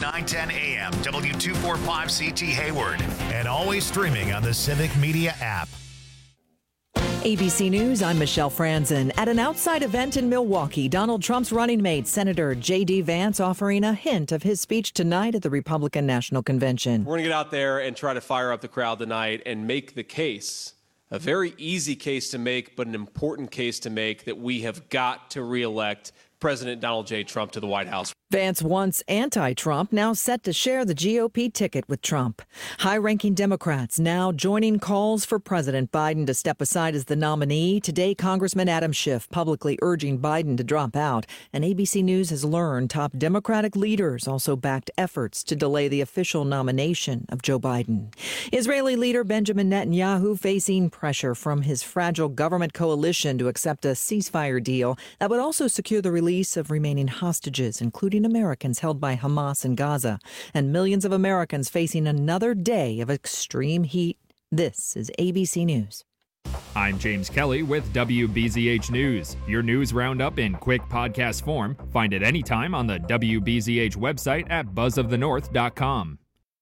910 AM, W245CT Hayward, and always streaming on the Civic Media app. ABC News, I'm Michelle Franzen. At an outside event in Milwaukee, Donald Trump's running mate, Senator J.D. Vance, offering a hint of his speech tonight at the Republican National Convention. We're going to get out there and try to fire up the crowd tonight and make the case, a very easy case to make, but an important case to make, that we have got to reelect President Donald J. Trump to the White House. Vance, once anti-Trump, now set to share the GOP ticket with Trump. High-ranking Democrats now joining calls for President Biden to step aside as the nominee. Today, Congressman Adam Schiff publicly urging Biden to drop out. And ABC News has learned top Democratic leaders also backed efforts to delay the official nomination of Joe Biden. Israeli leader Benjamin Netanyahu facing pressure from his fragile government coalition to accept a ceasefire deal that would also secure the release of remaining hostages, including Americans held by Hamas in Gaza, and millions of Americans facing another day of extreme heat. This is ABC News. I'm James Kelly with WBZH News, your news roundup in quick podcast form. Find it anytime on the WBZH website at buzzofthenorth.com.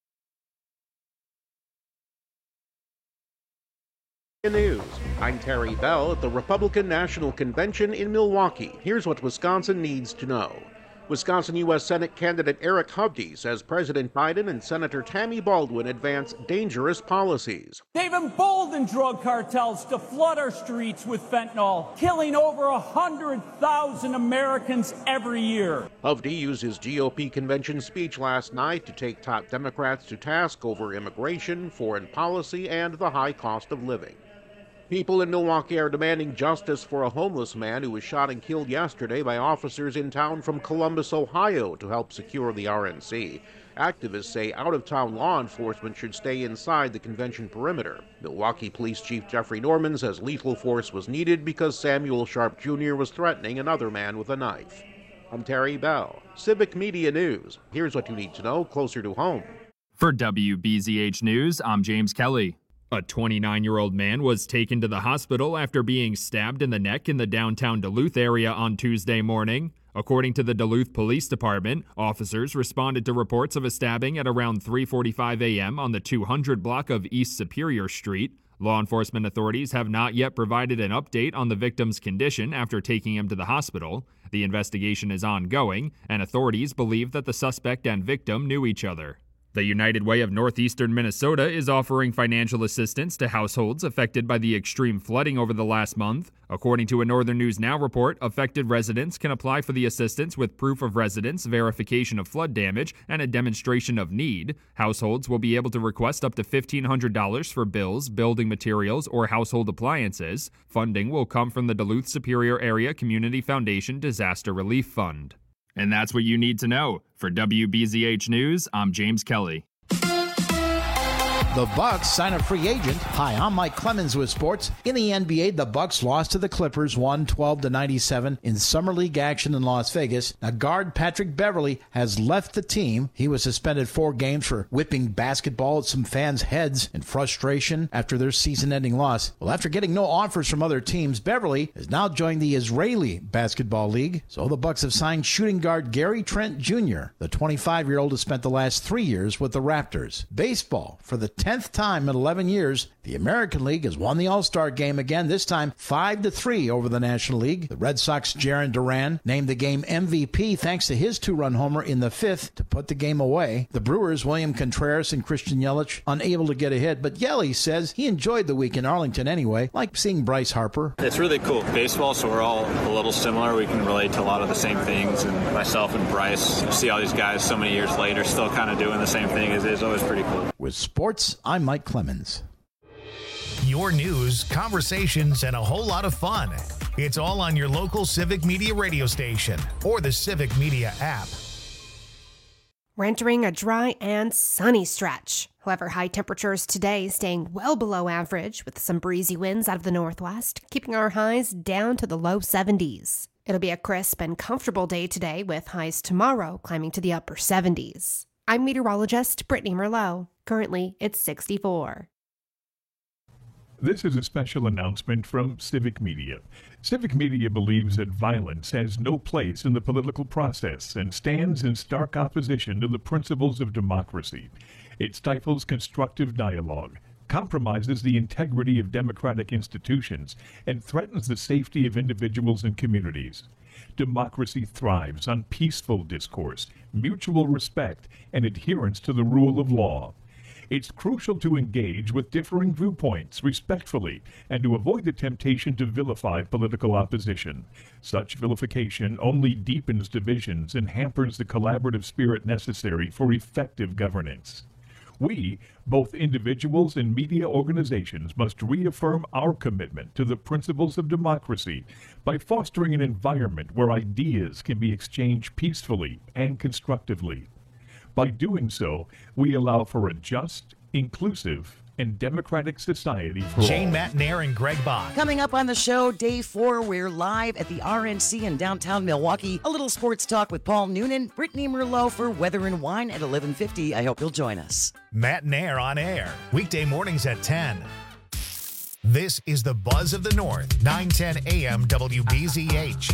News. I'm Terry Bell at the Republican National Convention in Milwaukee. Here's what Wisconsin needs to know. Wisconsin U.S. Senate candidate Eric Hovde says President Biden and Senator Tammy Baldwin advance dangerous policies. They've emboldened drug cartels to flood our streets with fentanyl, killing over 100,000 Americans every year. Hovde used his GOP convention speech last night to take top Democrats to task over immigration, foreign policy, and the high cost of living. People in Milwaukee are demanding justice for a homeless man who was shot and killed yesterday by officers in town from Columbus, Ohio, to help secure the RNC. Activists say out-of-town law enforcement should stay inside the convention perimeter. Milwaukee Police Chief Jeffrey Norman says lethal force was needed because Samuel Sharp Jr. was threatening another man with a knife. I'm Terry Bell, Civic Media News. Here's what you need to know closer to home. For WBZH News, I'm James Kelly. A 29-year-old man was taken to the hospital after being stabbed in the neck in the downtown Duluth area on Tuesday morning. According to the Duluth Police Department, officers responded to reports of a stabbing at around 3:45 a.m. on the 200 block of East Superior Street. Law enforcement authorities have not yet provided an update on the victim's condition after taking him to the hospital. The investigation is ongoing, and authorities believe that the suspect and victim knew each other. The United Way of Northeastern Minnesota is offering financial assistance to households affected by the extreme flooding over the last month. According to a Northern News Now report, affected residents can apply for the assistance with proof of residence, verification of flood damage, and a demonstration of need. Households will be able to request up to $1,500 for bills, building materials, or household appliances. Funding will come from the Duluth Superior Area Community Foundation Disaster Relief Fund. And that's what you need to know. For WBZH News, I'm James Kelly. The Bucks sign a free agent. Hi, I'm Mike Clemens with sports. In the NBA, the Bucks lost to the Clippers 112-97 in Summer League action in Las Vegas. Now, guard Patrick Beverley has left the team. He was suspended 4 games for whipping basketball at some fans' heads in frustration after their season-ending loss. Well, after getting no offers from other teams, Beverley has now joined the Israeli Basketball League. So the Bucks have signed shooting guard Gary Trent Jr. The 25-year-old has spent the last 3 years with the Raptors. Baseball, for the 10th time in 11 years, the American League has won the All-Star game again, this time 5-3 over the National League. The Red Sox' Jarren Duran named the game MVP thanks to his 2-run homer in the 5th to put the game away. The Brewers' William Contreras and Christian Yelich unable to get a hit, but Yelich says he enjoyed the week in Arlington anyway, like seeing Bryce Harper. It's really cool. Baseball, so we're all a little similar. We can relate to a lot of the same things, and myself and Bryce, you see all these guys so many years later still kind of doing the same thing. It's always pretty cool. With sports, I'm Mike Clemens. Your news, conversations, and a whole lot of fun. It's all on your local Civic Media radio station or the Civic Media app. We're entering a dry and sunny stretch. However, high temperatures today staying well below average with some breezy winds out of the northwest, keeping our highs down to the low 70s. It'll be a crisp and comfortable day today with highs tomorrow climbing to the upper 70s. I'm meteorologist Brittany Merlot. Currently, it's 64. This is a special announcement from Civic Media. Civic Media believes that violence has no place in the political process and stands in stark opposition to the principles of democracy. It stifles constructive dialogue, compromises the integrity of democratic institutions, and threatens the safety of individuals and communities. Democracy thrives on peaceful discourse, mutual respect, and adherence to the rule of law. It's crucial to engage with differing viewpoints respectfully and to avoid the temptation to vilify political opposition. Such vilification only deepens divisions and hampers the collaborative spirit necessary for effective governance. We, both individuals and media organizations, must reaffirm our commitment to the principles of democracy by fostering an environment where ideas can be exchanged peacefully and constructively. By doing so, we allow for a just, inclusive, and democratic society for Jane all. Matt Nair and Greg Bach. Coming up on the show, day 4, we're live at the RNC in downtown Milwaukee. A little sports talk with Paul Noonan, Brittany Merlot for Weather and Wine at 11:50. I hope you'll join us. Matt Nair on air, weekday mornings at 10. This is the Buzz of the North, 910 AM WBZH.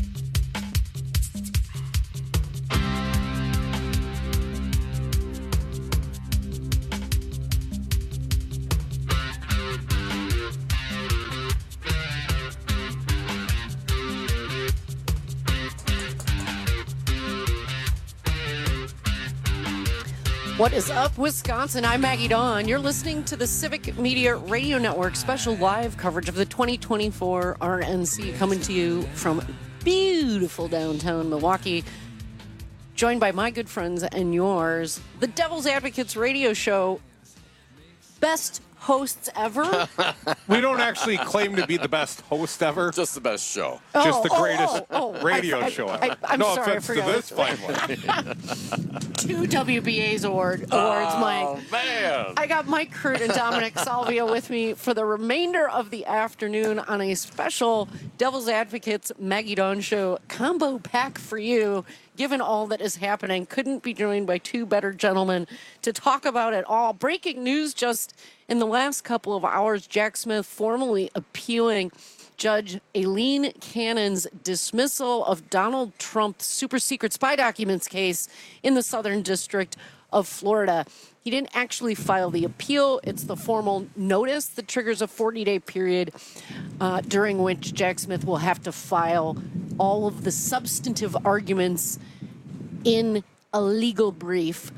What is up, Wisconsin? I'm Maggie Dawn. You're listening to the Civic Media Radio Network special live coverage of the 2024 RNC, coming to you from beautiful downtown Milwaukee. Joined by my good friends and yours, the Devil's Advocates radio show. Best hosts ever. We don't actually claim to be the best host ever. Just the best show. Just the greatest radio show ever. I'm no sorry, offense to this fine one. 2 WBA's awards, Mike. Oh, man. I got Mike Crute and Dominic Salvia with me for the remainder of the afternoon on a special Devil's Advocates Maggie Dawn show combo pack for you. Given all that is happening, couldn't be joined by 2 better gentlemen to talk about it all. Breaking news just in the last couple of hours, Jack Smith formally appealing Judge Aileen Cannon's dismissal of Donald Trump's super secret spy documents case in the Southern District of Florida. He didn't actually file the appeal. It's the formal notice that triggers a 40-day period during which Jack Smith will have to file all of the substantive arguments in a legal brief.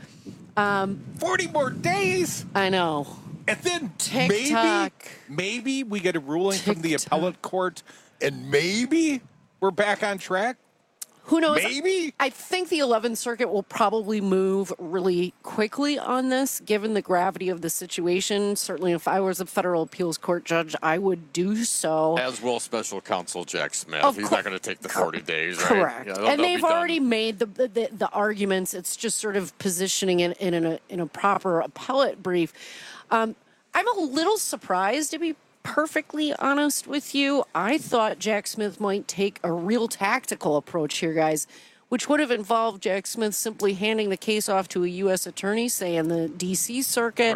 40 more days? I know. And then TikTok. maybe we get a ruling from the appellate court, and maybe we're back on track. Who knows? Maybe. I think the 11th Circuit will probably move really quickly on this, given the gravity of the situation. Certainly, if I was a federal appeals court judge, I would do so. As will special counsel Jack Smith. He's not going to take the 40 days, right? Correct. Yeah, and they've already made the arguments. It's just sort of positioning it in a proper appellate brief. I'm a little surprised, to be perfectly honest with you. I thought Jack Smith might take a real tactical approach here, guys, which would have involved Jack Smith simply handing the case off to a U.S. attorney, say in the D.C. Circuit,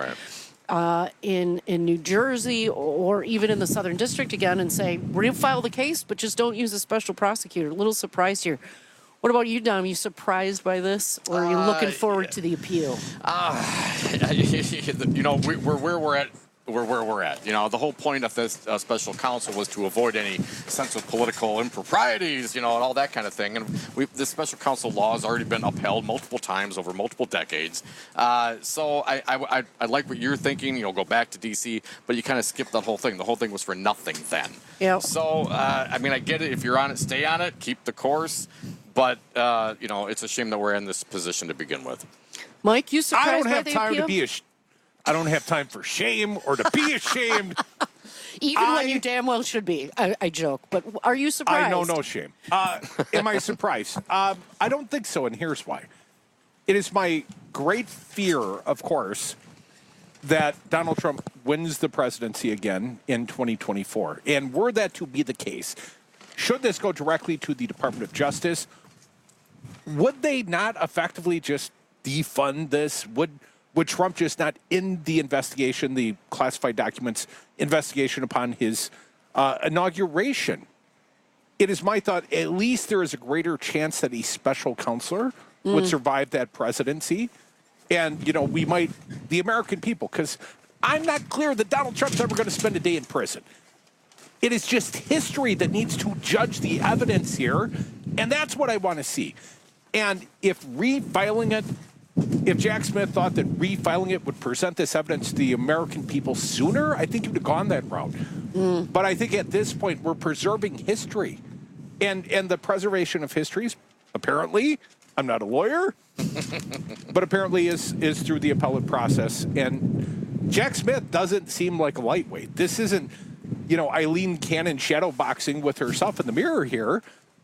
in New Jersey, or even in the Southern District again, and say, we're going to file the case, but just don't use a special prosecutor. A little surprised here. What about you, Dom? Are you surprised by this, or are you looking forward to the appeal? You know, we're where we're at. Where we're at. You know, the whole point of this special counsel was to avoid any sense of political improprieties, you know, and all that kind of thing. And this special counsel law has already been upheld multiple times over multiple decades. So I like what you're thinking. You know, go back to D.C., but you kind of skipped that whole thing. The whole thing was for nothing then. Yeah. So, I mean, I get it. If you're on it, stay on it. Keep the course. But, you know, it's a shame that we're in this position to begin with. Mike, you surprised I don't by have the time appeal? to be I don't have time for shame or to be ashamed. Even when you damn well should be. I joke, but are you surprised? I know no shame. Am I surprised? I don't think so, and here's why. It is my great fear, of course, that Donald Trump wins the presidency again in 2024. And were that to be the case, should this go directly to the Department of Justice, would they not effectively just defund this? Would Would Trump just not end the investigation, the classified documents investigation upon his inauguration? It is my thought, at least there is a greater chance that a special counselor would survive that presidency. And, we might, the American people, because I'm not clear that Donald Trump's ever going to spend a day in prison. It is just history that needs to judge the evidence here, and that's what I want to see. And if refiling it, if Jack Smith thought that refiling it would present this evidence to the American people sooner, I think he would have gone that route. But I think at this point, we're preserving history. And the preservation of history is apparently, I'm not a lawyer, but apparently is through the appellate process. And Jack Smith doesn't seem like a lightweight. This isn't, Eileen Cannon shadow boxing with herself in the mirror here.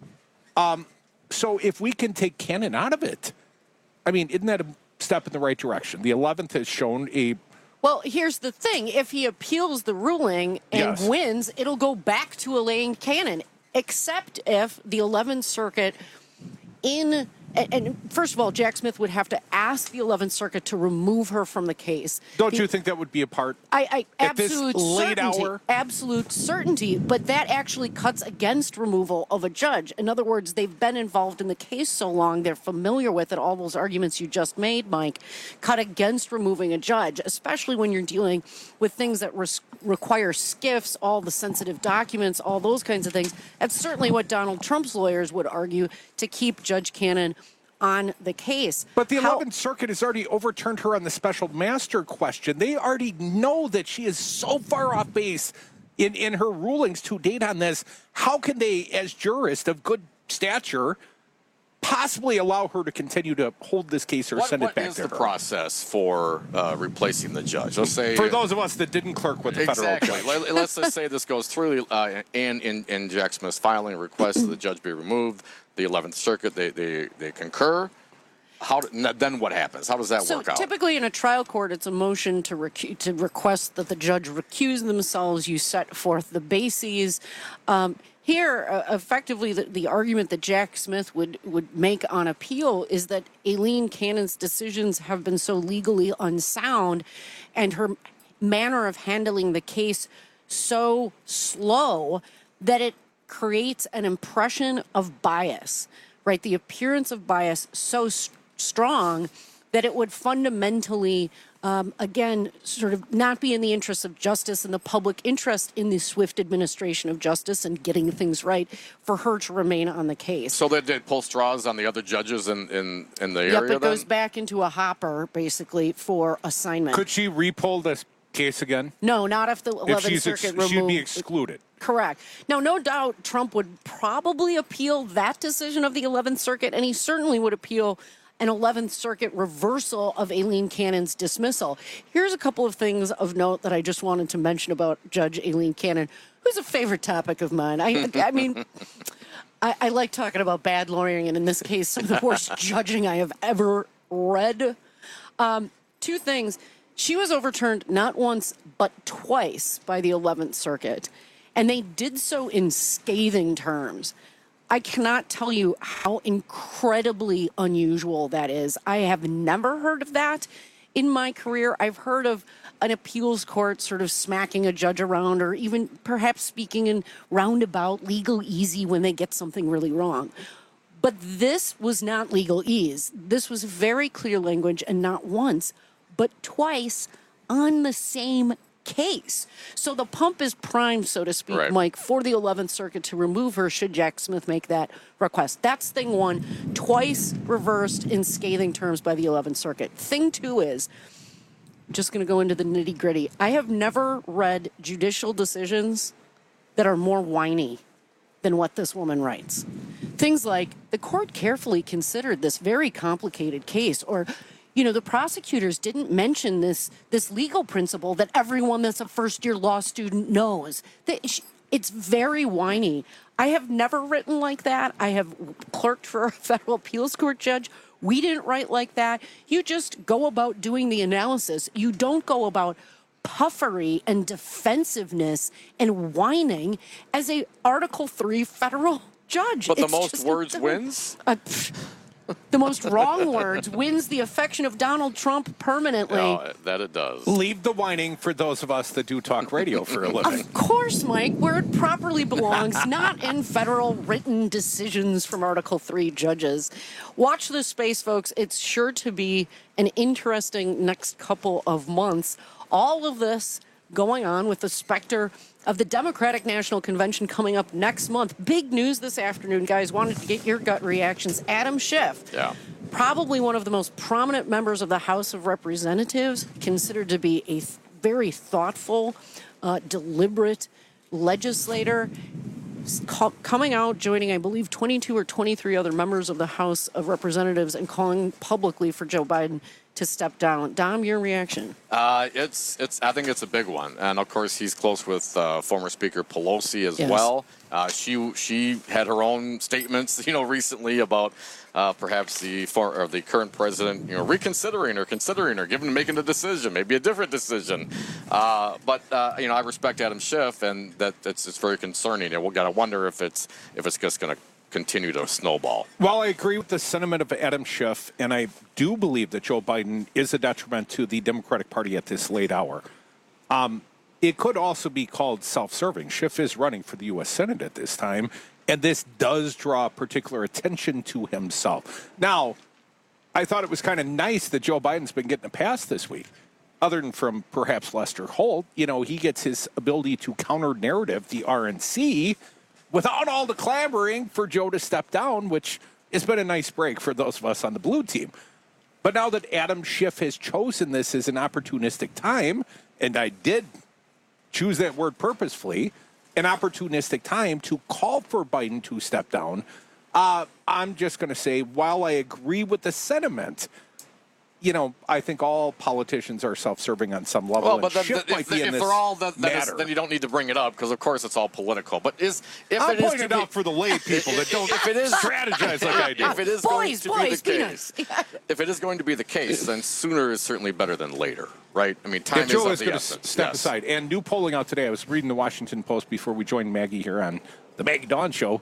So if we can take Cannon out of it, I mean, isn't that a step in the right direction? The 11th has shown a... Well, here's the thing. If he appeals the ruling and wins, it'll go back to Elaine Cannon, except if the 11th Circuit And first of all, Jack Smith would have to ask the 11th Circuit to remove her from the case. Don't you think that would be a part at absolute this late certainty, hour? Absolute certainty, but that actually cuts against removal of a judge. In other words, they've been involved in the case so long, they're familiar with it. All those arguments you just made, Mike, cut against removing a judge, especially when you're dealing with things that require skiffs, all the sensitive documents, all those kinds of things. That's certainly what Donald Trump's lawyers would argue to keep Judge Cannon on the case. But the 11th Circuit has already overturned her on the special master question. They already know that she is so far off base in her rulings to date on this. How can they, as jurists of good stature, possibly allow her to continue to hold this case or send it back to her? What is the process for replacing the judge? Let's say, for those of us that didn't clerk with the federal judge. Let's just say this goes through, and in Jack Smith's filing, a request that the judge be removed. The 11th Circuit, they concur. Then what happens? How does that work out? So typically in a trial court, it's a motion to request that the judge recuse themselves. You set forth the bases. Here, effectively, the argument that Jack Smith would make on appeal is that Aileen Cannon's decisions have been so legally unsound and her manner of handling the case so slow that it creates an impression of bias, right? The appearance of bias so strong that it would fundamentally, again, sort of not be in the interest of justice and the public interest in the swift administration of justice and getting things right for her to remain on the case. So they pull straws on the other judges in the area? Yep, it goes back into a hopper, basically, for assignment. Could she repull this case again? No, not if the 11th Circuit removed. She'd be excluded. Correct. Now, no doubt Trump would probably appeal that decision of the 11th Circuit, and he certainly would appeal an 11th Circuit reversal of Aileen Cannon's dismissal. Here's a couple of things of note that I just wanted to mention about Judge Aileen Cannon, who's a favorite topic of mine. I mean, I like talking about bad lawyering, and in this case, some of the worst judging I have ever read. Two things. She was overturned not once, but twice by the 11th Circuit, and they did so in scathing terms. I cannot tell you how incredibly unusual that is. I have never heard of that in my career. I've heard of an appeals court sort of smacking a judge around or even perhaps speaking in roundabout legal-easy when they get something really wrong. But this was not legal ease. This was very clear language, and not once, but twice on the same case. So the pump is primed, so to speak, right, Mike, for the 11th Circuit to remove her should Jack Smith make that request. That's thing one, twice reversed in scathing terms by the 11th Circuit. Thing two is, I'm just going to go into the nitty gritty. I have never read judicial decisions that are more whiny than what this woman writes. Things like, the court carefully considered this very complicated case, or the prosecutors didn't mention this legal principle that everyone that's a first-year law student knows. It's very whiny. I have never written like that. I have clerked for a federal appeals court judge. We didn't write like that. You just go about doing the analysis. You don't go about puffery and defensiveness and whining as a Article III federal judge. But the most words wins? the most wrong words wins the affection of Donald Trump permanently. No, that it does. Leave the whining for those of us that do talk radio for a living. Of course, Mike, where it properly belongs, not in federal written decisions from Article 3 judges. Watch this space, folks. It's sure to be an interesting next couple of months. All of this going on with the specter of the Democratic National Convention coming up next month. Big news this afternoon, guys. Wanted to get your gut reactions. Adam Schiff, probably one of the most prominent members of the House of Representatives, considered to be a very thoughtful, deliberate legislator, coming out, joining, I believe, 22 or 23 other members of the House of Representatives and calling publicly for Joe Biden to step down. Dom, your reaction? I think it's a big one, and of course he's close with former Speaker Pelosi as well. She had her own statements, recently about perhaps the current president, reconsidering or considering or making a decision, maybe a different decision. But I respect Adam Schiff, and it's very concerning, and we've got to wonder if it's just going to continue to snowball. Well, I agree with the sentiment of Adam Schiff, and I do believe that Joe Biden is a detriment to the Democratic Party at this late hour. It could also be called self-serving. Schiff is running for the U.S. Senate at this time, and this does draw particular attention to himself. Now, I thought it was kind of nice that Joe Biden's been getting a pass this week. Other than from perhaps Lester Holt, he gets his ability to counter-narrative the RNC without all the clamoring for Joe to step down, which has been a nice break for those of us on the blue team. But now that Adam Schiff has chosen this as an opportunistic time, and I did choose that word purposefully, an opportunistic time to call for Biden to step down, I'm just going to say, while I agree with the sentiment, I think all politicians are self-serving on some level. Well, but if they're all, then you don't need to bring it up because, of course, it's all political. But I'll point it out for the lay people that don't strategize like I do. If it is going to be the case, if it is going to be the case, then sooner is certainly better than later, right? I mean, time is of the essence. Joe is going to step aside. And new polling out today. I was reading the Washington Post before we joined Maggie here on the Maggie Dawn Show.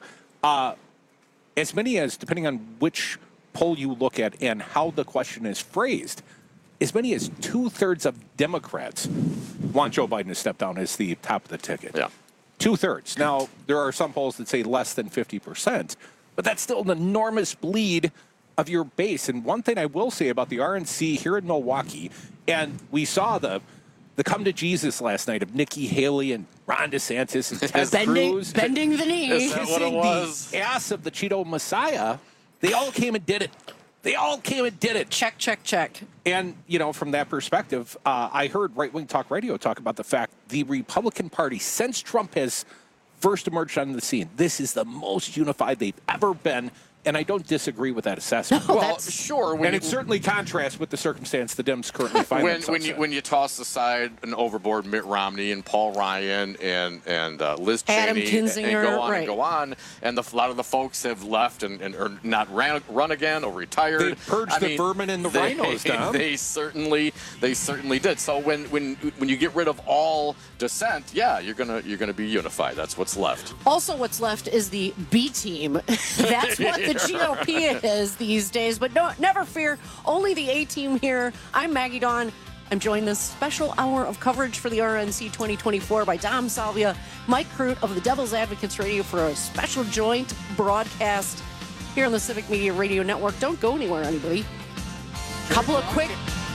As many as, depending on which poll you look at and how the question is phrased, as many as 2/3 of Democrats want Joe Biden to step down as the top of the ticket. Yeah. 2/3. Now, there are some polls that say less than 50%, but that's still an enormous bleed of your base. And one thing I will say about the RNC here in Milwaukee, and we saw the come to Jesus last night of Nikki Haley and Ron DeSantis and Ted Cruz. Bending the knee. Is that what it was? The ass of the Cheeto Messiah. They all came and did it. Check, check, check. And, from that perspective, I heard Right Wing Talk Radio talk about the fact the Republican Party, since Trump has first emerged on the scene, this is the most unified they've ever been. And I don't disagree with that assessment. No, well, sure. And it certainly contrasts with the circumstance the Dems currently find themselves in. When you toss aside and overboard Mitt Romney and Paul Ryan and Liz Cheney Adam Kinzinger, and go on, and a lot of the folks have left and are not run again or retired. They purged the vermin and the rhinos, Dom. They certainly did. So when you get rid of all dissent, you're gonna be unified. That's what's left. Also, what's left is the B team. That's what the GOP is these days, but never fear, only the A team here. I'm Maggie Dawn. I'm joined this special hour of coverage for the RNC 2024 by Dom Salvia, Mike Crute of the Devil's Advocates Radio for a special joint broadcast here on the Civic Media Radio Network. Don't go anywhere, anybody. Couple of quick...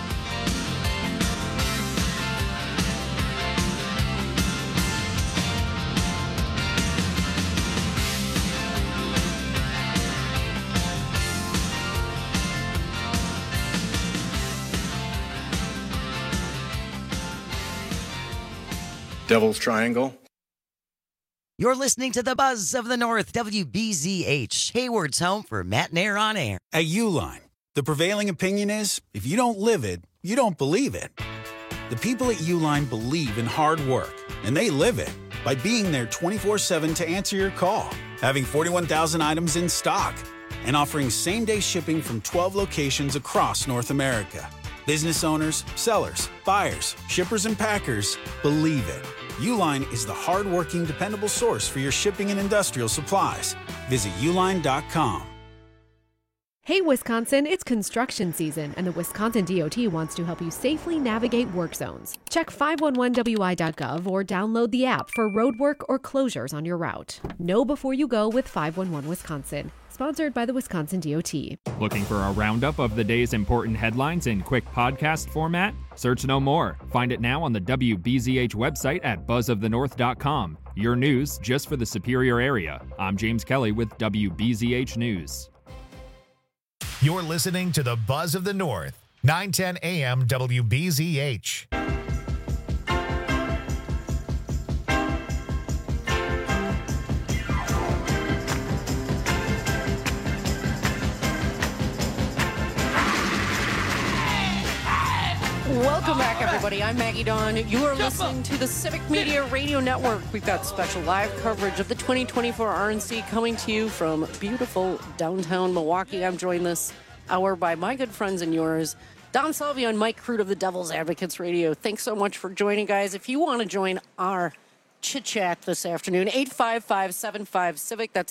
Devil's Triangle. You're listening to the Buzz of the North, WBZH, Hayward's home for Matt Nair on air. At Uline, the prevailing opinion is, if you don't live it, you don't believe it. The people at Uline believe in hard work, and they live it by being there 24/7 to answer your call, having 41,000 items in stock, and offering same-day shipping from 12 locations across North America. Business owners, sellers, buyers, shippers, and packers believe it. Uline is the hard-working, dependable source for your shipping and industrial supplies. Visit uline.com. Hey, Wisconsin, it's construction season, and the Wisconsin DOT wants to help you safely navigate work zones. Check 511wi.gov or download the app for road work or closures on your route. Know before you go with 511 Wisconsin. Sponsored by the Wisconsin DOT. Looking for a roundup of the day's important headlines in quick podcast format? Search no more. Find it now on the WBZH website at buzzofthenorth.com. Your news just for the Superior area. I'm James Kelly with WBZH News. You're listening to the Buzz of the North, 910 AM WBZH. Welcome back, everybody. I'm Maggie Dawn. You are listening to the Civic Media Radio Network. We've got special live coverage of the 2024 RNC coming to you from beautiful downtown Milwaukee. I'm joined this hour by my good friends and yours, Dom Salvio and Mike Crude of the Devil's Advocates Radio. Thanks so much for joining, guys. If you want to join our chit-chat this afternoon, 855-75-CIVIC. That's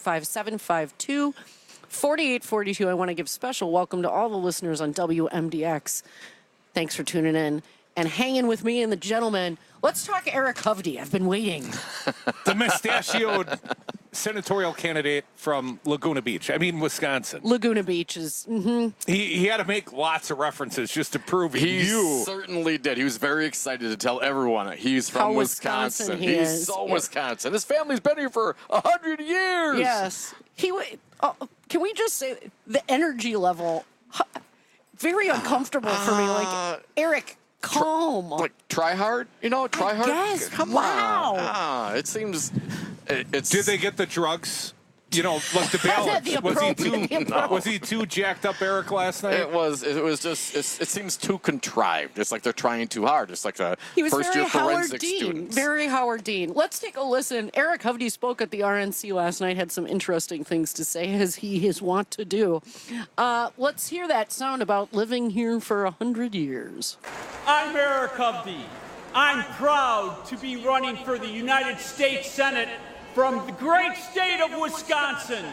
855-752-4842. I want to give special welcome to all the listeners on WMDX. Thanks for tuning in and hanging with me and the gentleman. Let's talk Eric Hovde. I've been waiting. The mustachioed senatorial candidate from Laguna Beach. I mean, Wisconsin. Laguna Beach is... Mm-hmm. He had to make lots of references just to prove He certainly did. He was very excited to tell everyone he's from Wisconsin. He's so Wisconsin. His family's been here for 100 years. Yes. Can we just say the energy level... Very uncomfortable for me. Like, Eric, calm. Try hard? Try hard? Yes. Come wow. on. It seems... Did they get the drugs? Like the balance. Was he too jacked up, Eric, last night? It was just, it seems too contrived. It's like they're trying too hard. It's like the first-year forensic students. Very Howard Dean. Let's take a listen. Eric Hovde spoke at the RNC last night, had some interesting things to say, as he is wont to do. Let's hear that sound about living here for 100 years. I'm Eric Hovde. I'm proud to be running for the United States Senate from the great state of Wisconsin.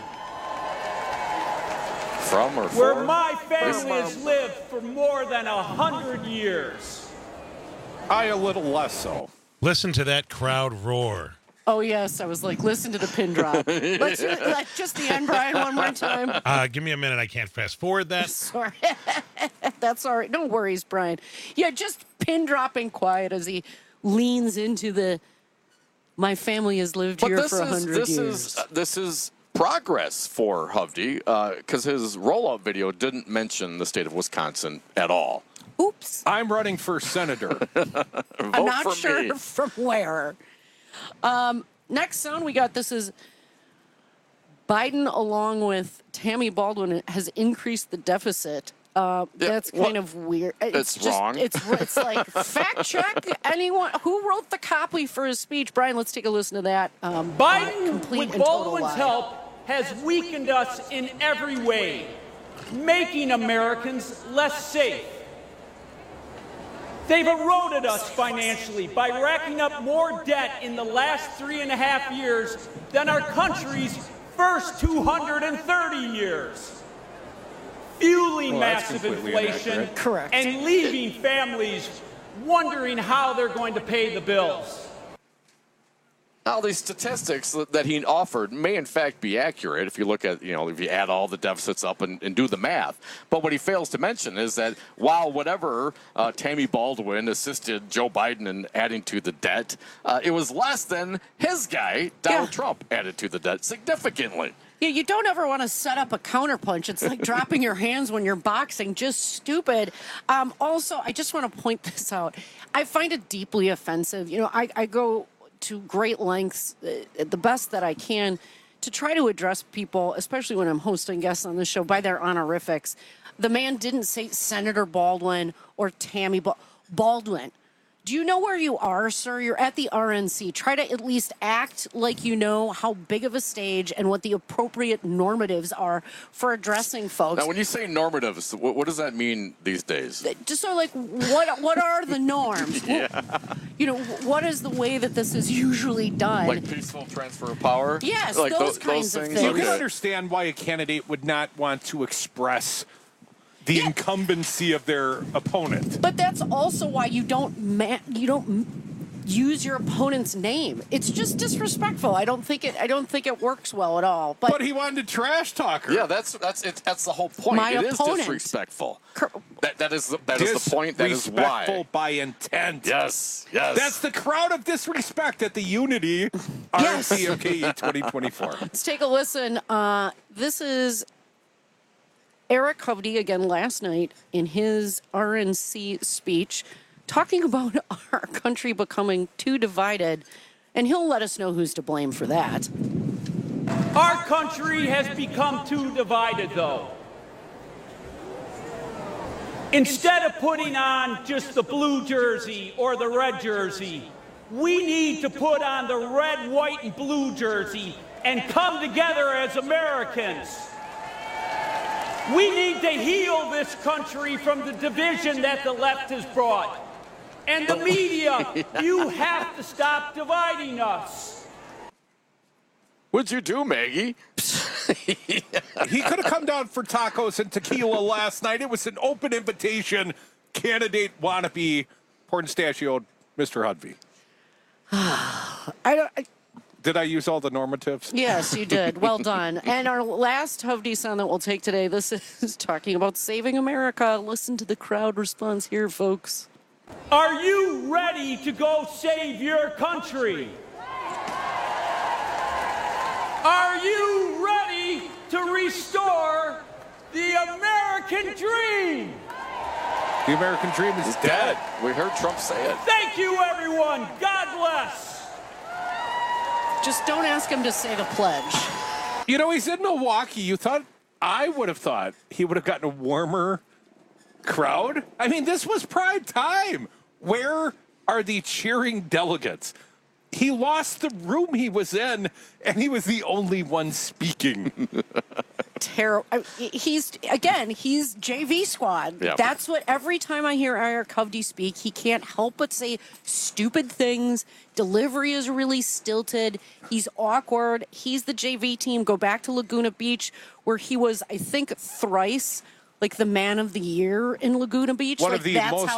From or where for? My family has lived for more than 100 years. I a little less so. Listen to that crowd roar. Oh, yes. I was like, listen to the pin drop. Let's hear just the end, Brian, one more time. Give me a minute. I can't fast forward that. Sorry. That's all right. No worries, Brian. Yeah, just pin dropping quiet as he leans into the... My family has lived here for 100 years. This is progress for Hovde, because his rollout video didn't mention the state of Wisconsin at all. Oops. I'm running for senator. I'm not sure from where. Next sound we got, this is Biden along with Tammy Baldwin has increased the deficit. That's kind of weird. It's wrong. It's like, fact check. Anyone who wrote the copy for his speech? Brian, let's take a listen to that. Biden, with Baldwin's help, has weakened us in every way, making Americans less safe. They've eroded us financially by racking up more debt in the last 3.5 years than our country's first 230 years. Fueling massive inflation and leaving families wondering how they're going to pay the bills. Now, these statistics that he offered may in fact be accurate if you look at, if you add all the deficits up and do the math. But what he fails to mention is that while whatever Tammy Baldwin assisted Joe Biden in adding to the debt, it was less than his guy, Donald Trump, added to the debt significantly. Yeah, you don't ever want to set up a counterpunch. It's like dropping your hands when you're boxing. Just stupid. Also, I just want to point this out. I find it deeply offensive. I go to great lengths, the best that I can, to try to address people, especially when I'm hosting guests on the show, by their honorifics. The man didn't say Senator Baldwin or Tammy Baldwin. Do you know where you are, sir? You're at the RNC. Try to at least act like you know how big of a stage and what the appropriate normatives are for addressing folks. Now, when you say normatives, what does that mean these days? Just so, like, what are the norms? What is the way that this is usually done? Like peaceful transfer of power? Yes, like those kinds of things. You can understand why a candidate would not want to express the incumbency of their opponent. But that's also why you don't use your opponent's name. It's just disrespectful. I don't think it works well at all. But he wanted to trash talk her. Yeah, that's the whole point. My it opponent. is disrespectful. That is the point. That is why. Disrespectful by intent. Yes. That's the crowd of disrespect at the Unity RNC of KE 2024. Let's take a listen. This is Eric Hovde again last night in his RNC speech talking about our country becoming too divided, and he'll let us know who's to blame for that. Our country has become too divided, though. Instead of putting on just the blue jersey or the red jersey, we need to put on the red, white, and blue jersey and come together as Americans. We need to heal this country from the division that the left has brought. And the media, you have to stop dividing us. What'd you do, Maggie? He could have come down for tacos and tequila last night. It was an open invitation. Candidate wannabe, pornstachioed Mr. Hovde. Did I use all the normatives? Yes, you did. Well done. And our last Hovde sound that we'll take today, this is talking about saving America. Listen to the crowd response here, folks. Are you ready to go save your country? Are you ready to restore the American dream? The American dream is dead. We heard Trump say it. Thank you, everyone. God bless. Just don't ask him to say the pledge. You know, he's in Milwaukee. I would have thought he would have gotten a warmer crowd. I mean, this was prime time. Where are the cheering delegates? He lost the room he was in, and he was the only one speaking. Terrible. He's JV squad. Yep. That's what every time I hear Eric Hovde speak, he can't help but say stupid things. Delivery is really stilted. He's awkward. He's the JV team. Go back to Laguna Beach, where he was, I think, thrice like the man of the year in Laguna Beach. One of the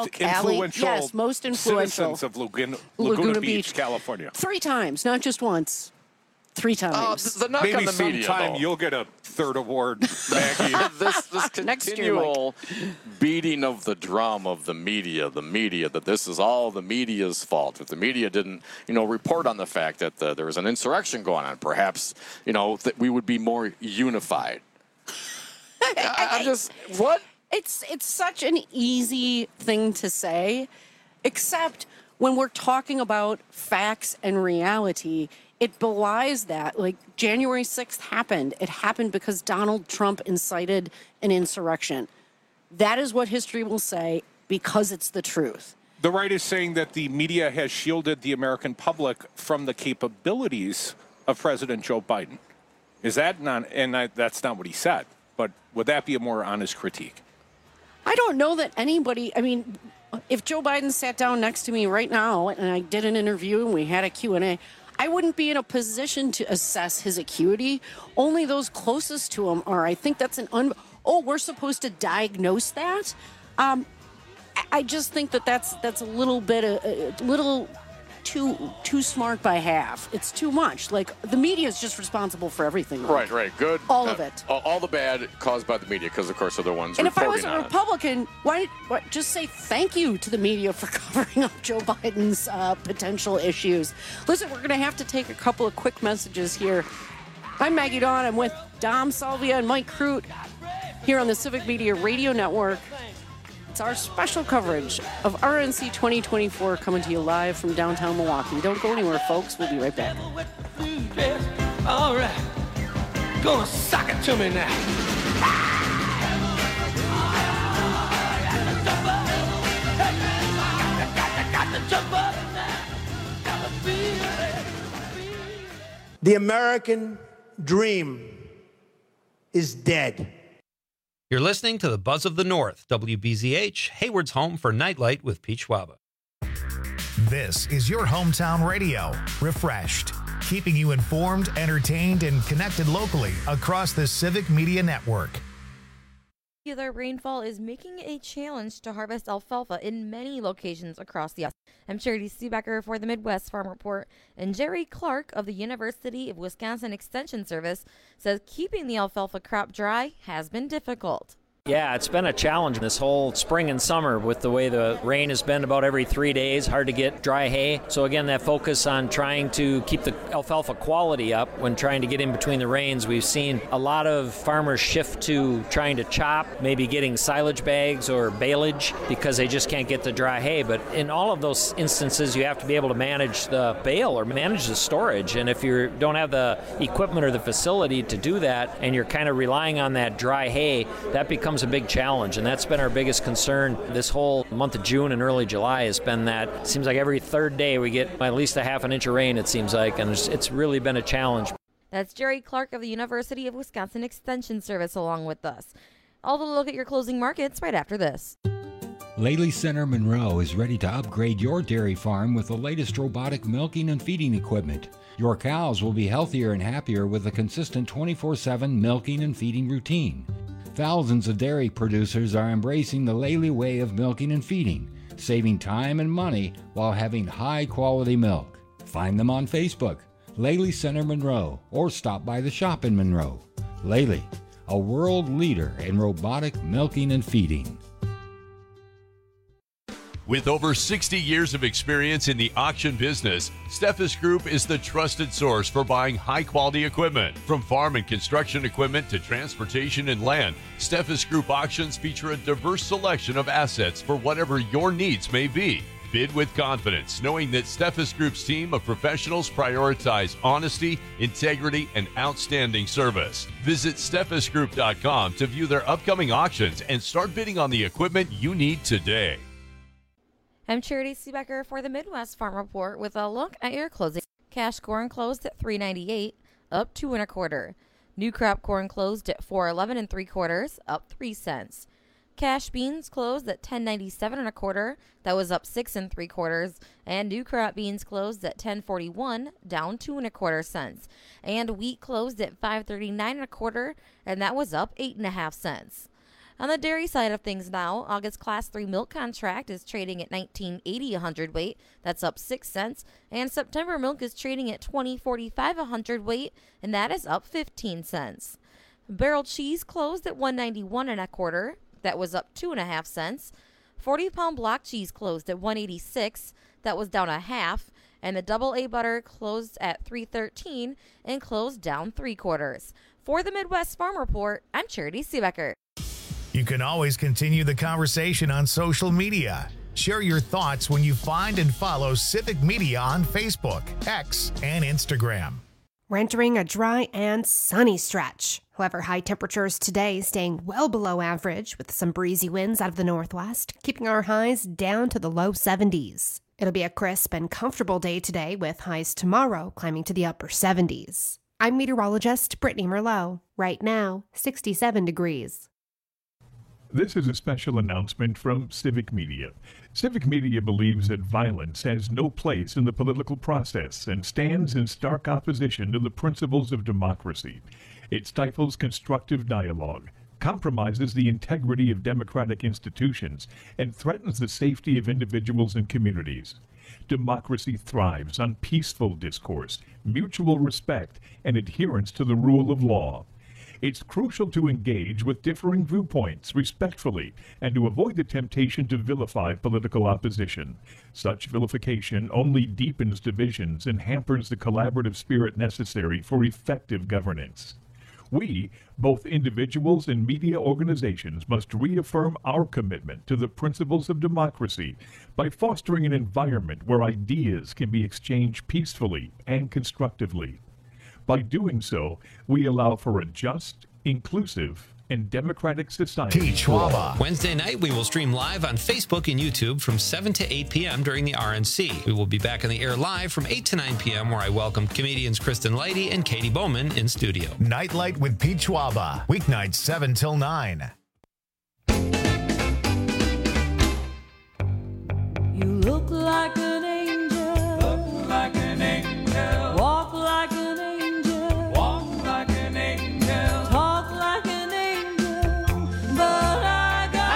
most influential citizens of Laguna Beach, California. 3 times, not just once. 3 times. The knock Maybe on the media, sometime though. you'll get a 3rd award, Maggie. this continual beating of the drum of the media, that this is all the media's fault. If the media didn't, report on the fact that there was an insurrection going on, perhaps, that we would be more unified. I'm just, what? It's such an easy thing to say, except when we're talking about facts and reality, it belies that. Like, January 6th happened. It happened because Donald Trump incited an insurrection. That is what history will say because it's the truth. The right is saying that the media has shielded the American public from the capabilities of President Joe Biden. Is that not, and that's not what he said, but would that be a more honest critique? I don't know that anybody, if Joe Biden sat down next to me right now and I did an interview and we had a Q&A, I wouldn't be in a position to assess his acuity. Only those closest to him are. I think that's we're supposed to diagnose that? I just think that's a little bit, a little too smart by half. It's too much. Like, the media is just responsible for everything. Right. Good. All of it. All the bad caused by the media, because, of course, they're the ones and reporting on it. And if I was a Republican, why just say thank you to the media for covering up Joe Biden's potential issues? Listen, we're going to have to take a couple of quick messages here. I'm Maggie Dawn. I'm with Dom Salvia and Mike Crute here on the Civic Media Radio Network. It's our special coverage of RNC 2024 coming to you live from downtown Milwaukee. Don't go anywhere, folks. We'll be right back. All right. Gonna suck it to me now. Got the The American dream is dead. You're listening to the Buzz of the North, WBZH, Hayward's home for Nightlight with Pete Schwaba. This is your hometown radio, refreshed, keeping you informed, entertained, and connected locally across the Civic Media Network. Regular rainfall is making it a challenge to harvest alfalfa in many locations across the U.S. I'm Charity Seebecker for the Midwest Farm Report, and Jerry Clark of the University of Wisconsin Extension Service says keeping the alfalfa crop dry has been difficult. Yeah, it's been a challenge this whole spring and summer with the way the rain has been about every 3 days, hard to get dry hay. So again, that focus on trying to keep the alfalfa quality up when trying to get in between the rains. We've seen a lot of farmers shift to trying to chop, maybe getting silage bags or baleage because they just can't get the dry hay. But in all of those instances, you have to be able to manage the bale or manage the storage. And if you don't have the equipment or the facility to do that and you're kind of relying on that dry hay, that becomes a big challenge, and that's been our biggest concern this whole month of June and early July has been that it seems like every third day we get at least a half an inch of rain, it seems like, and it's really been a challenge. That's Jerry Clark of the University of Wisconsin Extension Service along with us. I'll look at your closing markets right after this. Lely Center Monroe is ready to upgrade your dairy farm with the latest robotic milking and feeding equipment. Your cows will be healthier and happier with a consistent 24/7 milking and feeding routine. Thousands of dairy producers are embracing the Lely way of milking and feeding, saving time and money while having high-quality milk. Find them on Facebook, Lely Center Monroe, or stop by the shop in Monroe. Lely, a world leader in robotic milking and feeding. With over 60 years of experience in the auction business, Steffes Group is the trusted source for buying high-quality equipment. From farm and construction equipment to transportation and land, Steffes Group auctions feature a diverse selection of assets for whatever your needs may be. Bid with confidence, knowing that Steffes Group's team of professionals prioritize honesty, integrity, and outstanding service. Visit SteffesGroup.com to view their upcoming auctions and start bidding on the equipment you need today. I'm Charity Seebecker for the Midwest Farm Report with a look at your closing. Cash corn closed at $3.98, up 2 1/4. New crop corn closed at $4.11 3/4, up 3 cents. Cash beans closed at $10.97 1/4, that was up 6 3/4, and new crop beans closed at $10.41, down 2 1/4 cents. And wheat closed at $5.39 1/4, and that was up 8.5 cents. On the dairy side of things now, August Class 3 milk contract is trading at $19.80 a hundredweight. That's up 6 cents. And September milk is trading at $20.45 a hundredweight, and that is up 15 cents. Barrel cheese closed at $1.91 1/4. That was up 2.5 cents. 40-pound block cheese closed at $1.86. That was down 1/2. And the double A butter closed at $3.13 and closed down 3/4. For the Midwest Farm Report, I'm Charity Seebecker. You can always continue the conversation on social media. Share your thoughts when you find and follow Civic Media on Facebook, X, and Instagram. We're entering a dry and sunny stretch. However, high temperatures today staying well below average with some breezy winds out of the northwest, keeping our highs down to the low 70s. It'll be a crisp and comfortable day today with highs tomorrow climbing to the upper 70s. I'm meteorologist Brittany Merlot. Right now, 67 degrees. This is a special announcement from Civic Media. Civic Media believes that violence has no place in the political process and stands in stark opposition to the principles of democracy. It stifles constructive dialogue, compromises the integrity of democratic institutions, and threatens the safety of individuals and communities. Democracy thrives on peaceful discourse, mutual respect, and adherence to the rule of law. It's crucial to engage with differing viewpoints respectfully and to avoid the temptation to vilify political opposition. Such vilification only deepens divisions and hampers the collaborative spirit necessary for effective governance. We, both individuals and media organizations, must reaffirm our commitment to the principles of democracy by fostering an environment where ideas can be exchanged peacefully and constructively. By doing so, we allow for a just, inclusive, and democratic society. Peachwaba. Wednesday night, we will stream live on Facebook and YouTube from 7 to 8 p.m. during the RNC. We will be back on the air live from 8 to 9 p.m. where I welcome comedians Kristen Leidy and Katie Bowman in studio. Nightlight with Peachwaba. Weeknights 7 till 9. You look like an angel. Look like an angel. Walk like an angel. Walk like an angel. Talk like an angel. But I got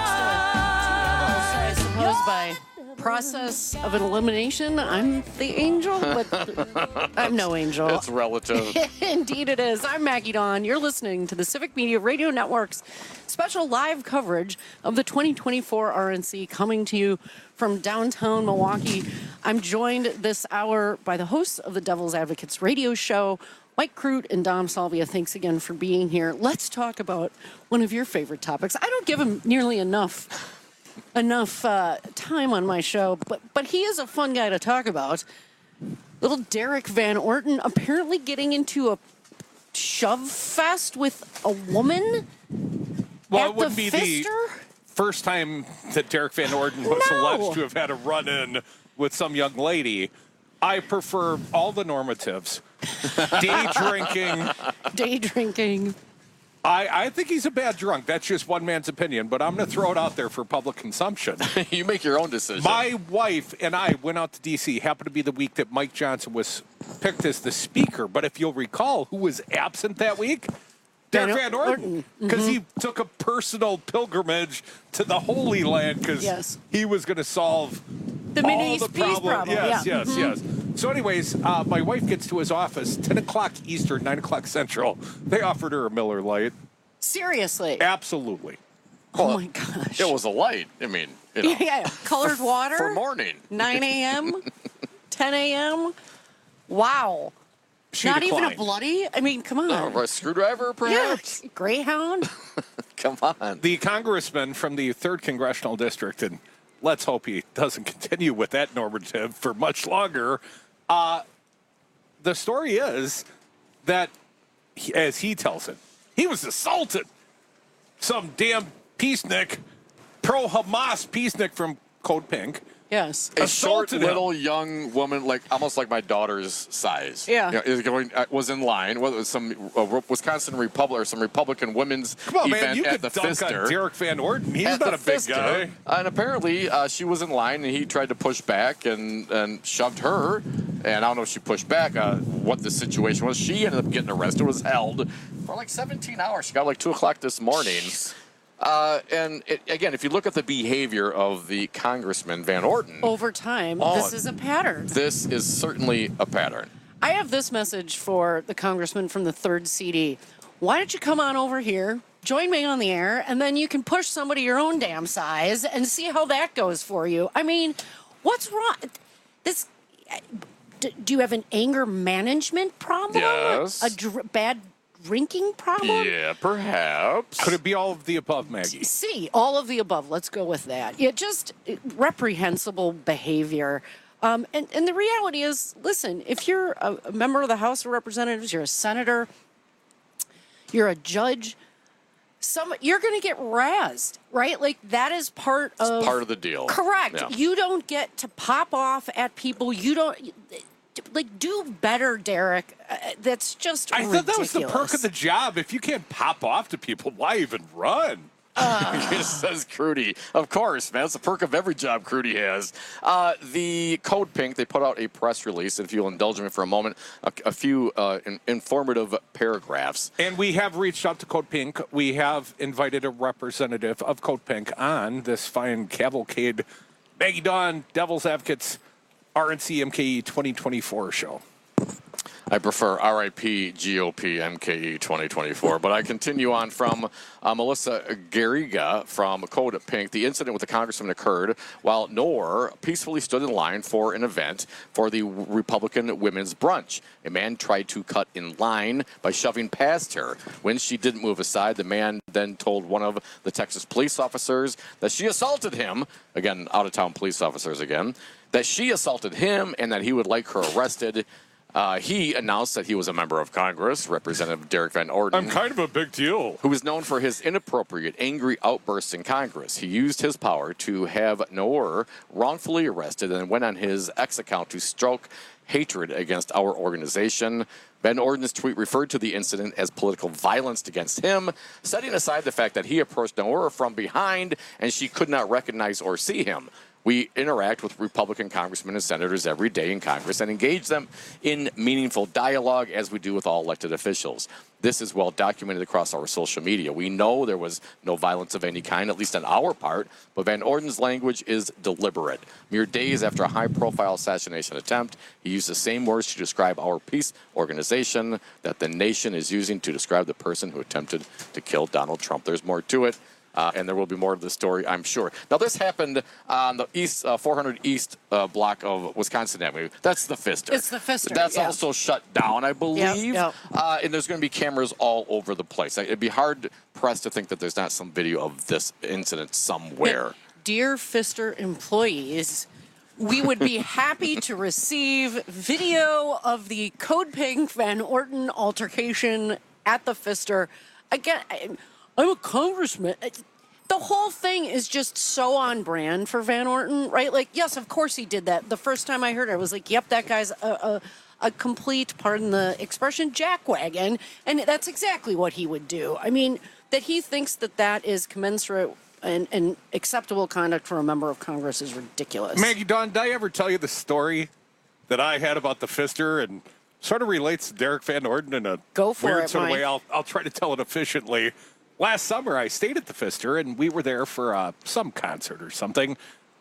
I'm sitting next to I suppose by process of an elimination, I'm the angel, but I'm no angel. It's relative. Indeed it is. I'm Maggie Dawn. You're listening to the Civic Media Radio Network's special live coverage of the 2024 RNC, coming to you from downtown Milwaukee. I'm joined this hour by the hosts of the Devil's Advocates radio show, Mike Crute and Dom Salvia. Thanks again for being here. Let's talk about one of your favorite topics. I don't give him nearly enough time on my show, but he is a fun guy to talk about. Little Derek Van Orton apparently getting into a shove fest with a woman. Well, it wouldn't be the first time that Derek Van Orton was alleged to have had a run-in with some young lady. I prefer all the normatives. Day drinking. I think he's a bad drunk. That's just one man's opinion, but I'm going to throw it out there for public consumption. You make your own decision. My wife and I went out to D.C. Happened to be the week that Mike Johnson was picked as the speaker. But if you'll recall, who was absent that week? Derek Van Orton. Because he took a personal pilgrimage to the Holy Land because he was going to solve the Mideast peace problem. Yes. So anyways, my wife gets to his office, 10 o'clock Eastern, 9 o'clock Central. They offered her a Miller Lite. Seriously? Absolutely. Oh, my gosh. It was a light. I mean, you know. Yeah, colored water. For morning. 9 a.m., 10 a.m. Wow. Not even a bloody? I mean, come on. A screwdriver, perhaps? Yeah, Greyhound? Come on. The congressman from the 3rd Congressional District, and let's hope he doesn't continue with that normative for much longer. The story is that, as he tells it, he was assaulted. Some damn peacenik, pro-Hamas peacenik from Code Pink. Yes. A short, little, young woman, like almost like my daughter's size. Yeah. You know, was in line. Whether it was some Wisconsin Republic or some Republican women's event at the Pfister. On Derek Van Orton. He's not a big guy. And apparently she was in line, and he tried to push back and shoved her. And I don't know if she pushed back, what the situation was. She ended up getting arrested, was held for like 17 hours. She got like 2 o'clock this morning. Again, if you look at the behavior of the Congressman Van Orton. Over time, this is a pattern. This is certainly a pattern. I have this message for the Congressman from the 3rd CD. Why don't you come on over here, join me on the air, and then you can push somebody your own damn size and see how that goes for you. I mean, what's wrong? Do you have an anger management problem? Yes. A bad drinking problem? Yeah, perhaps. Could it be all of the above, Maggie? See, all of the above. Let's go with that. Yeah, just reprehensible behavior. And the reality is, listen, if you're a member of the House of Representatives, you're a senator, you're a judge, you're going to get razzed, right? Like, that is part of the deal. Correct. Yeah. You don't get to pop off at people. You don't... Like, do better, Derek. That's just ridiculous. I thought that was the perk of the job. If you can't pop off to people, why even run? Says Crudy. Of course, man. It's the perk of every job Crudy has. The Code Pink, they put out a press release, and if you'll indulge me for a moment, a few informative paragraphs. And we have reached out to Code Pink. We have invited a representative of Code Pink on this fine cavalcade Maggie Dawn, Devil's Advocates, RNC MKE 2024 show. I prefer RIP GOP MKE 2024. But I continue on from Melissa Garriga from Code Pink. The incident with the congressman occurred while Noor peacefully stood in line for an event for the Republican Women's Brunch. A man tried to cut in line by shoving past her. When she didn't move aside, the man then told one of the Texas police officers that she assaulted him. Again, out-of-town police officers again. That she assaulted him and that he would like her arrested. He announced that he was a member of Congress, Representative Derek Van Orden. I'm kind of a big deal. Who is known for his inappropriate, angry outbursts in Congress. He used his power to have Noor wrongfully arrested and went on his X account to stroke hatred against our organization. Van Orden's tweet referred to the incident as political violence against him, setting aside the fact that he approached Noor from behind and she could not recognize or see him. We interact with Republican congressmen and senators every day in Congress and engage them in meaningful dialogue as we do with all elected officials. This is well documented across our social media. We know there was no violence of any kind, at least on our part, but Van Orden's language is deliberate. Mere days after a high-profile assassination attempt, he used the same words to describe our peace organization that the nation is using to describe the person who attempted to kill Donald Trump. There's more to it. And there will be more to the story, I'm sure. Now, this happened on the East 400 East block of Wisconsin Avenue. That's the Pfister. It's the Pfister. That's also shut down, I believe. Yep. And there's going to be cameras all over the place. It'd be hard pressed to think that there's not some video of this incident somewhere. Dear Pfister employees, we would be happy to receive video of the Code Pink Van Orden altercation at the Pfister. Again, I'm a congressman. The whole thing is just so on brand for Van Orden, right? Like, yes, of course he did that. The first time I heard it, I was like, yep, that guy's a complete, pardon the expression, jackwagon. And that's exactly what he would do. I mean, that he thinks that that is commensurate and acceptable conduct for a member of Congress is ridiculous. Maggie Dawn, did I ever tell you the story that I had about the Pfister and sort of relates to Derek Van Orden in a weird sort of way? I'll try to tell it efficiently. Last summer, I stayed at the Pfister, and we were there for some concert or something.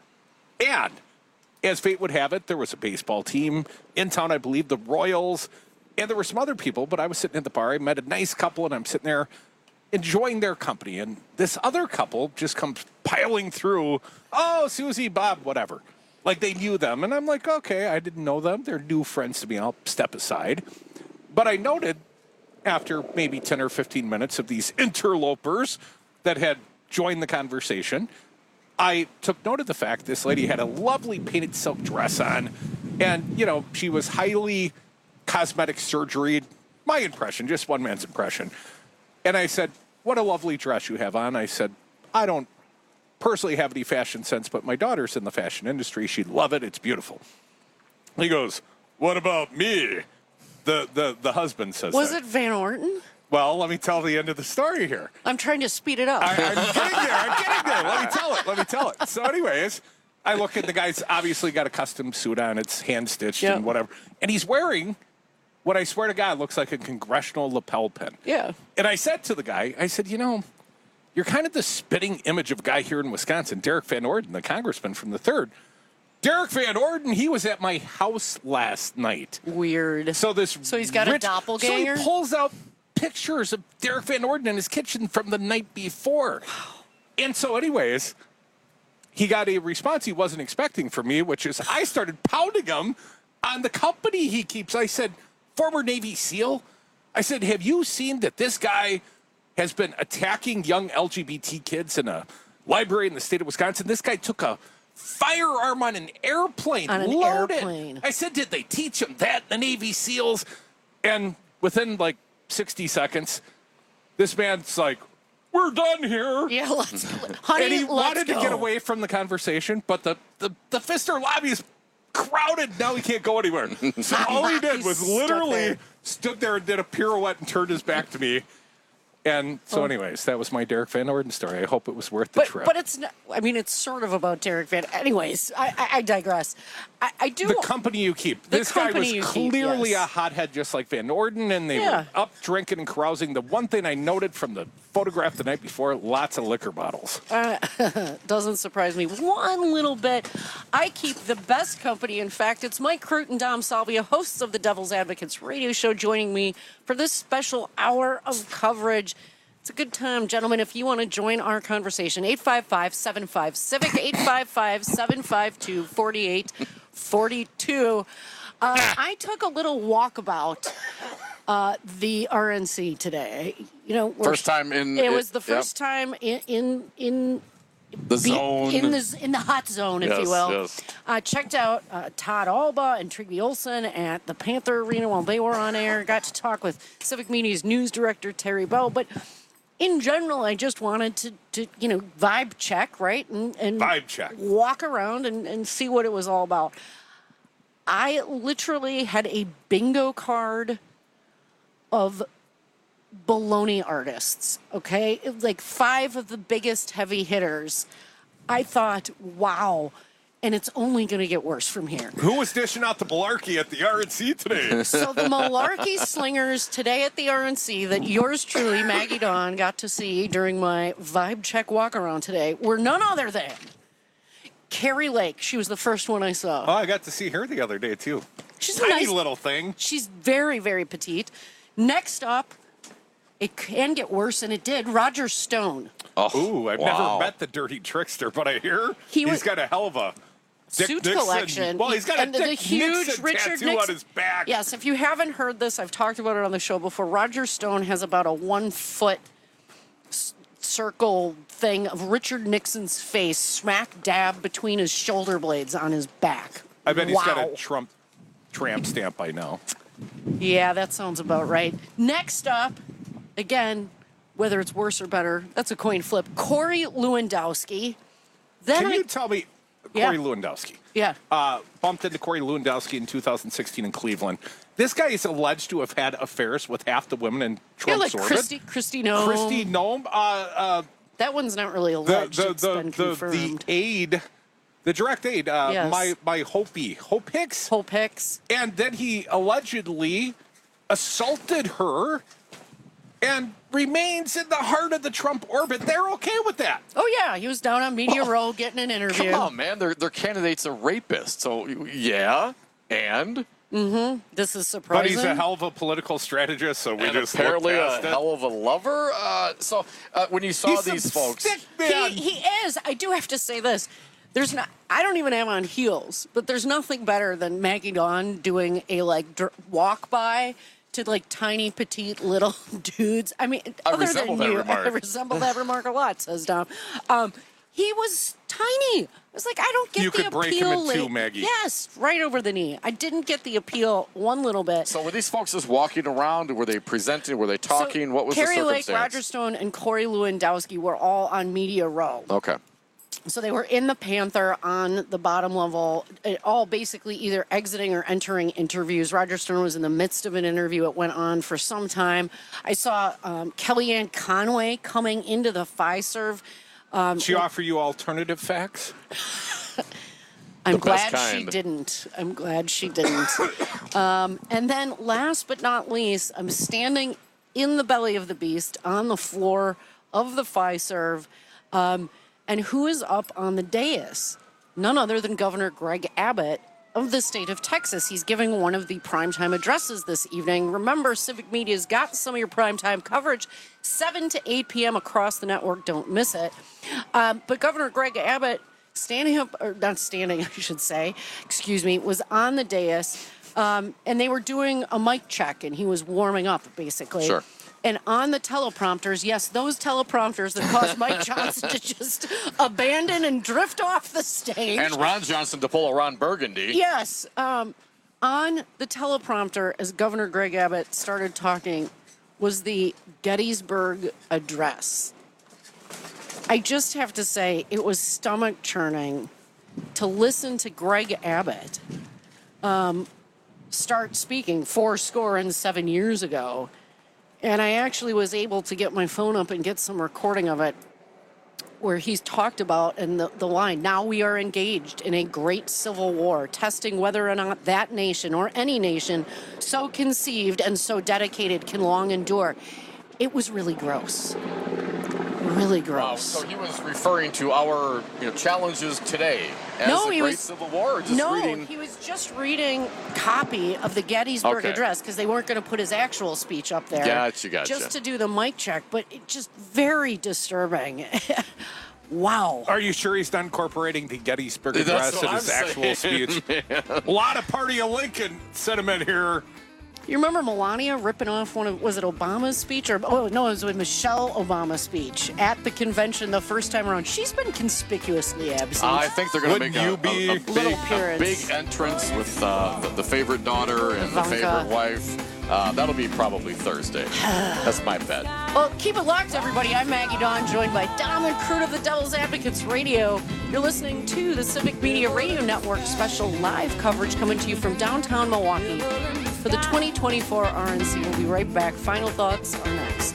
And as fate would have it, there was a baseball team in town, I believe, the Royals, and there were some other people, but I was sitting at the bar. I met a nice couple, and I'm sitting there enjoying their company. And this other couple just comes piling through, oh, Susie, Bob, whatever. Like they knew them. And I'm like, okay, I didn't know them. They're new friends to me. I'll step aside. But I noted, after maybe 10 or 15 minutes of these interlopers that had joined the conversation, I took note of the fact this lady had a lovely painted silk dress on, and, you know, she was highly cosmetic surgery. My impression, just one man's impression. And I said, what a lovely dress you have on. I said, I don't personally have any fashion sense, but my daughter's in the fashion industry. She'd love it. It's beautiful. He goes, what about me? The husband says Was that. it Van Orden? Well, let me tell the end of the story here. I'm trying to speed it up. I'm getting there. Let me tell it. So anyways, I look at the guy's obviously got a custom suit on. It's hand-stitched and whatever. And he's wearing what I swear to God looks like a congressional lapel pin. Yeah. And I said to the guy, I said, you know, you're kind of the spitting image of a guy here in Wisconsin, Derek Van Orden, the congressman from the 3rd. Derek Van Orden, he was at my house last night. Weird. So he's got a doppelganger? So he pulls out pictures of Derek Van Orden in his kitchen from the night before. And so anyways, he got a response he wasn't expecting from me, which is I started pounding him on the company he keeps. I said, former Navy SEAL, I said, have you seen that this guy has been attacking young LGBT kids in a library in the state of Wisconsin? This guy took a firearm on an airplane. Loaded. I said, did they teach him that, the Navy SEALs? And within like 60 seconds, this man's like, we're done here. Yeah, honey, and he let's wanted to go. get away from the conversation, but the Pfister lobby is crowded. Now he can't go anywhere. So all he did was literally stood there and did a pirouette and turned his back to me. And so anyways, that was my Derek Van Orden story. I hope it was worth the trip. But it's not, I mean, it's sort of about Derek Van. Anyways, I digress. I do. The company you keep. This guy was clearly a hothead just like Van Orden, and they were up drinking and carousing. The one thing I noted from the photograph the night before, lots of liquor bottles. Doesn't surprise me one little bit. I keep the best company. In fact, it's Mike Crute and Dom Salvia, hosts of the Devil's Advocates radio show, joining me for this special hour of coverage. It's a good time, gentlemen, if you want to join our conversation. 855-75-CIVIC, 855-752-4842. I took a little walkabout the RNC today. You know, first time in. It was the first time in The zone. In the hot zone, if Yes, you will. yes. Checked out Todd Alba and Trigby Olsen at the Panther Arena while they were on air. Got to talk with Civic Media's news director, Terry Bell. But in general, I just wanted to vibe check, right? And vibe check. Walk around and see what it was all about. I literally had a bingo card of baloney artists, okay? Like 5 of the biggest heavy hitters. I thought, wow, and it's only going to get worse from here. Who was dishing out the malarkey at the RNC today? So the malarkey slingers today at the RNC that yours truly, Maggie Dawn, got to see during my vibe check walk around today were none other than Carrie Lake. She was the first one I saw. Oh, I got to see her the other day, too. She's tiny a nice little thing. She's very, very petite. Next up, it can get worse, and it did. Roger Stone. Ooh, I've never met the dirty trickster, but I hear he's got a hell of a Dick suit Nixon. collection. Well, he's got a and Dick the huge Nixon Richard tattoo Nixon on his back. Yes, if you haven't heard this, I've talked about it on the show before. Roger Stone has about a 1-foot circle thing of Richard Nixon's face smack dab between his shoulder blades on his back. I bet he's got a Trump tramp stamp by now. Yeah, that sounds about right. Next up, again, whether it's worse or better, that's a coin flip. Corey Lewandowski. Then Can you tell me, Corey Lewandowski? Yeah. Bumped into Corey Lewandowski in 2016 in Cleveland. This guy is alleged to have had affairs with half the women in Trump's orbit. Christy Nome. Christy Nome. That one's not really alleged. It's been confirmed. The aide, the direct aide, Yes. my Hope Hicks. Hope Hicks. And then he allegedly assaulted her and remains in the heart of the Trump orbit. They're okay with that. Oh, yeah. He was down on Media Row getting an interview. Come on, man. Their candidate's a rapist. So, yeah. And? Mm-hmm. This is surprising. But he's a hell of a political strategist, so we and just apparently look a past it. hell of a lover. So when you saw He's these some folks, sick man. He is. I do have to say this. There's not. I don't even have on heels, but there's nothing better than Maggie Dawn doing a walk by to tiny petite little dudes. I mean, I other resemble than that you, remark. I resemble that remark a lot. Says Dom. He was tiny. I was like, I don't get You the could appeal. break him in two, Maggie. Yes, right over the knee. I didn't get the appeal one little bit. So were these folks just walking around? Were they presenting? Were they talking? What was Carrie the Lake, circumstance? Roger Stone, and Corey Lewandowski were all on Media Row. Okay. So they were in the Panther on the bottom level, all basically either exiting or entering interviews. Roger Stone was in the midst of an interview. It went on for some time. I saw Kellyanne Conway coming into the Fiserv. She offer you alternative facts? I'm The best glad she kind. didn't. I'm glad she didn't. And then last but not least, I'm standing in the belly of the beast on the floor of the Fiserv. And who is up on the dais? None other than Governor Greg Abbott of the state of Texas. He's giving one of the primetime addresses this evening. Remember, Civic Media's got some of your primetime coverage, 7 to 8 p.m. across the network. Don't miss it. But Governor Greg Abbott, standing up, or not standing, I should say, excuse me, was on the dais, and they were doing a mic check, and he was warming up, basically. Sure. And on the teleprompters, yes, those teleprompters that caused Mike Johnson to just abandon and drift off the stage. And Ron Johnson to pull a Ron Burgundy. Yes. On the teleprompter, as Governor Greg Abbott started talking, was the Gettysburg Address. I just have to say, it was stomach churning to listen to Greg Abbott start speaking 7 years ago. And I actually was able to get my phone up and get some recording of it where he's talked about in the line, now we are engaged in a great civil war, testing whether or not that nation or any nation so conceived and so dedicated can long endure. It was really gross. Really gross. So he was referring to our challenges today as No, the he Great was- Civil War? Or just No, reading? he was just reading copy of the Gettysburg Okay. Address because they weren't going to put his actual speech up there. Gotcha. Just to do the mic check, but it just very disturbing. Wow. Are you sure he's not incorporating the Gettysburg That's Address what in his I'm actual saying, speech? man. A lot of Party of Lincoln sentiment here. You remember Melania ripping off was it Obama's speech? It was with Michelle Obama's speech at the convention the first time around. She's been conspicuously absent. I think they're going to make a big entrance with the favorite daughter and Ivanka. the favorite wife. That'll be probably Thursday. That's my bet. Well, keep it locked, everybody. I'm Maggie Dawn, joined by Dom and Crude of the Devil's Advocates Radio. You're listening to the Civic Media Radio Network special live coverage coming to you from downtown Milwaukee for the 2024 RNC. We'll be right back. Final thoughts are next.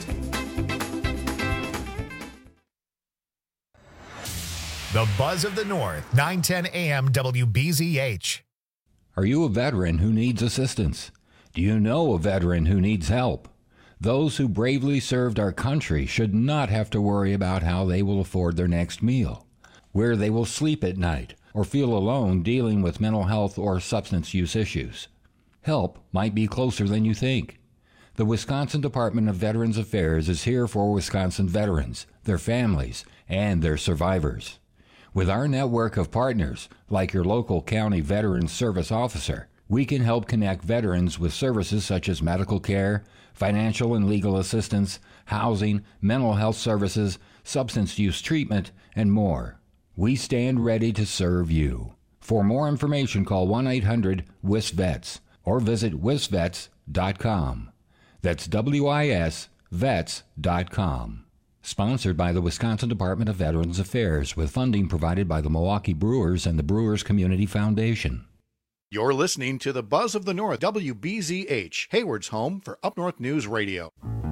The Buzz of the North, 910 AM WBZH. Are you a veteran who needs assistance? Do you know a veteran who needs help? Those who bravely served our country should not have to worry about how they will afford their next meal, where they will sleep at night, or feel alone dealing with mental health or substance use issues. Help might be closer than you think. The Wisconsin Department of Veterans Affairs is here for Wisconsin veterans, their families, and their survivors. With our network of partners, like your local county veterans service officer, we can help connect veterans with services such as medical care, financial and legal assistance, housing, mental health services, substance use treatment, and more. We stand ready to serve you. For more information, call 1-800-WIS-VETS or visit wisvets.com. That's WIS vets.com. Sponsored by the Wisconsin Department of Veterans Affairs with funding provided by the Milwaukee Brewers and the Brewers Community Foundation. You're listening to the Buzz of the North, WBZH, Hayward's home for Up North News Radio.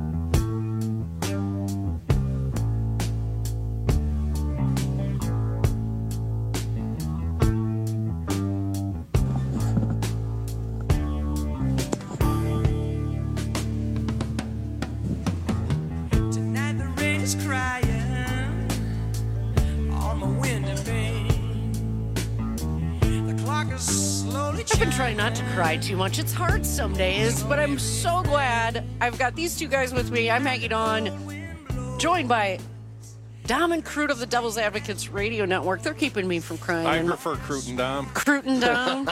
Tonight the rain is crying on my window pane. The clock is slowly I've been trying not to cry too much. It's hard some days, but I'm so glad I've got these two guys with me. I'm Maggie Dawn, joined by Dom and Crude of the Devil's Advocates Radio Network. They're keeping me from crying. I prefer Crute and Dom. Crute and Dom.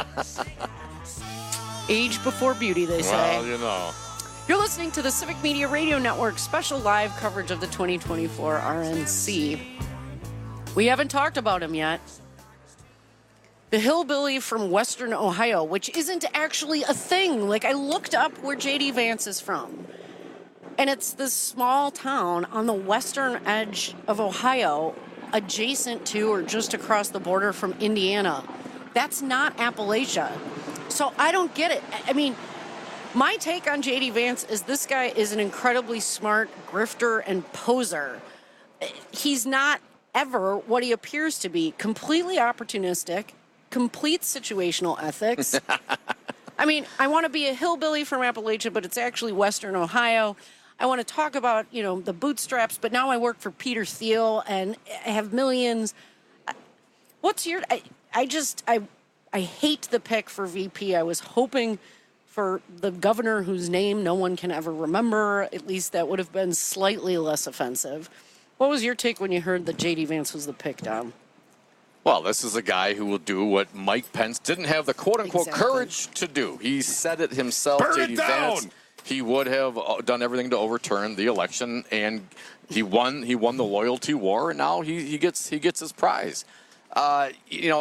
Age before beauty, they say. Well, you know. You're listening to the Civic Media Radio Network special live coverage of the 2024 RNC. We haven't talked about him yet. The hillbilly from Western Ohio, which isn't actually a thing. Like, I looked up where J.D. Vance is from, and it's this small town on the western edge of Ohio, adjacent to or just across the border from Indiana. That's not Appalachia. So I don't get it. I mean, my take on J.D. Vance is this guy is an incredibly smart grifter and poser. He's not ever what he appears to be. Completely opportunistic, complete situational ethics. I mean, I want to be a hillbilly from Appalachia, but it's actually Western Ohio. I want to talk about, the bootstraps, but now I work for Peter Thiel and I have millions. What's your... I hate the pick for VP. I was hoping for the governor whose name no one can ever remember. At least that would have been slightly less offensive. What was your take when you heard that J.D. Vance was the pick, Dom? Well, this is a guy who will do what Mike Pence didn't have the quote-unquote courage to do. He said it himself, J.D. Vance. He would have done everything to overturn the election, and he won the loyalty war, and now he gets his prize. I